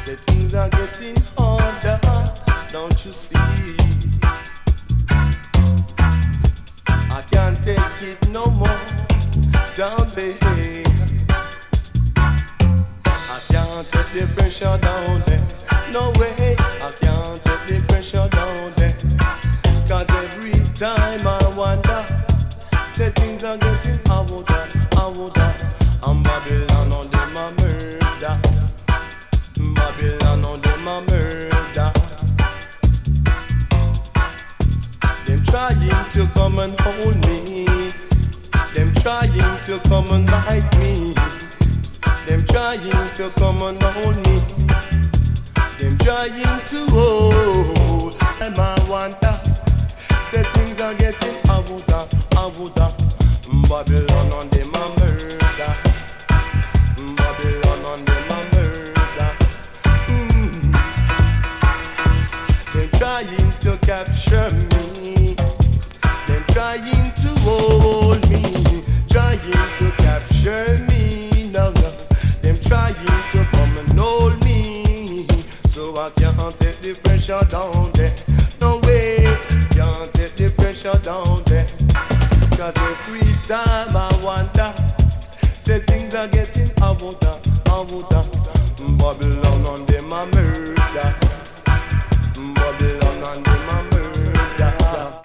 Say things are getting harder, don't you see? I can't take it no more, down there. I can't take the pressure down there. No way, I can't take the pressure down there. Cause every time I wonder, say things are getting harder. And Babylon on them a murder. Babylon on them a murder. Them trying to come and hold me. Them trying to come and bite me. Them trying to come and hold me. Them trying to hold. And I wonder, say things are getting harder. Babylon on them a murder. Babylon on them a murder. Them trying to capture me. Them trying to hold me. Trying to capture me. No. Them trying to come and hold me. So I can't take the pressure down there. No way, can't take the pressure down there. Cause every time I wonder, say things are getting harder. Babylon on them a murder.